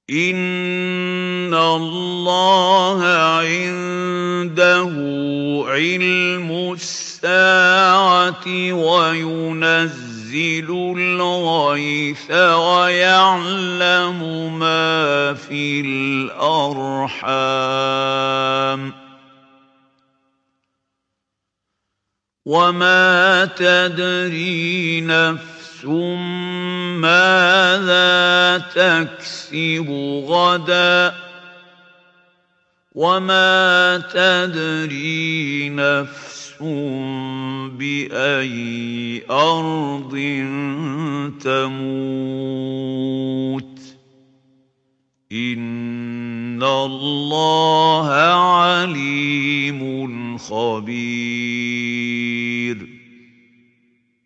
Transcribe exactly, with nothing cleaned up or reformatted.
إِنَّ اللَّهَ عِندَهُ عِلْمُ السَّاعَةِ وَيُنَزِّلُ الْغَيْثَ وَيَعْلَمُ مَا فِي الْأَرْحَامِ ۖ وَمَا تَدْرِي نَفْسٌ مَّاذَا تَكْسِبُ غَدًا ۖ وَمَا تَدْرِي نَفْسٌ بِأَيِّ أَرْضٍ تَمُوتُ ۚ إِنَّ اللَّهَ عَلِيمٌ خَبِيرٌ.